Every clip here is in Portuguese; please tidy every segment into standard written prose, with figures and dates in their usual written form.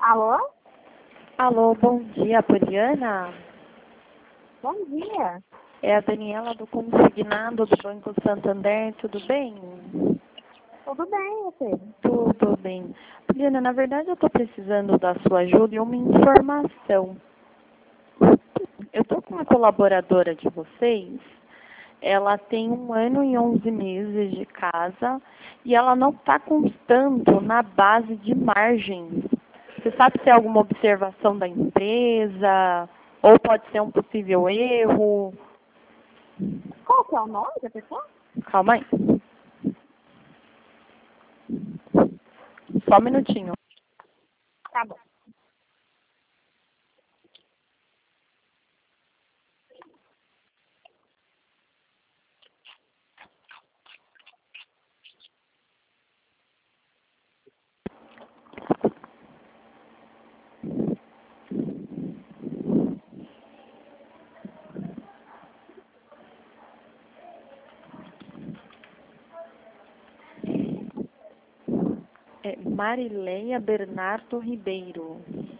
Alô? Alô, bom dia, Poliana. Bom dia. É a Daniela do Consignado do Banco Santander, tudo bem? Tudo bem, você? Tudo bem. Poliana, na verdade eu estou precisando da sua ajuda e uma informação. Eu estou com uma colaboradora de vocês, ela tem 1 ano e 11 meses de casa e ela não está constando na base de margens. Você sabe se é alguma observação da empresa ou pode ser um possível erro? Qual que é o nome da pessoa? Calma aí. Só um minutinho. Tá bom. É Marileia Bernardo Ribeiro.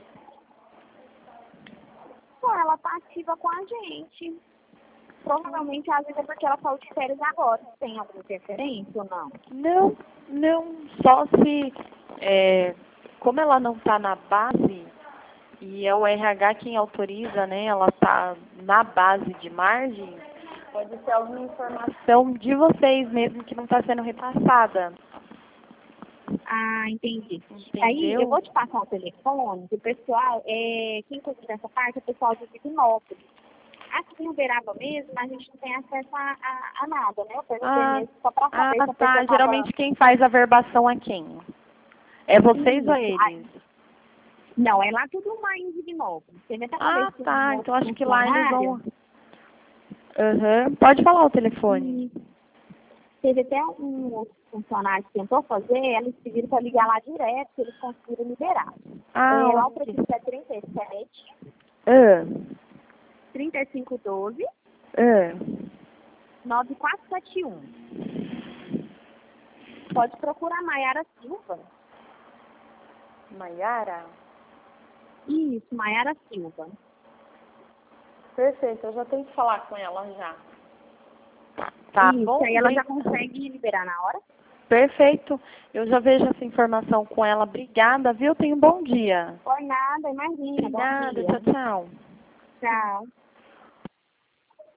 Pô, ela tá ativa com a gente. Provavelmente, às vezes, é porque ela saiu de férias agora. Tem alguma interferência ou não? Não, só se, como ela não está na base, e é o RH quem autoriza, né, ela está na base de margem, pode ser alguma informação de vocês mesmo que não está sendo repassada. Ah, entendi. Entendeu? Aí, eu vou te passar o telefone do pessoal, quem cuida dessa parte é o pessoal de Divinópolis. Aqui em Uberaba mesmo, a gente não tem acesso a nada, né? Eu perguntei mesmo só pra saber se a pessoa tava... Geralmente quem faz a verbação é quem? É vocês Isso. ou eles? Não, é lá tudo lá em Divinópolis. Você até falei com um Então outro acho que lá eles funcionário. vão... Pode falar o telefone. E teve até um outro funcionário que tentou fazer, eles pediram para ligar lá direto, que eles conseguiram liberar. Lá o Ok. prefixo é 37 Ah, 3512 ah. 9471. Pode procurar Maiara Silva. Maiara? Isso, Maiara Silva. Perfeito, eu já tenho que falar com ela já. Tá Isso, bom? aí ela já consegue liberar na hora. Perfeito. Eu já vejo essa informação com ela. Obrigada, viu? Tenha um bom dia. Por nada, imagina. Bom Obrigada, dia. tchau, tchau. Tchau.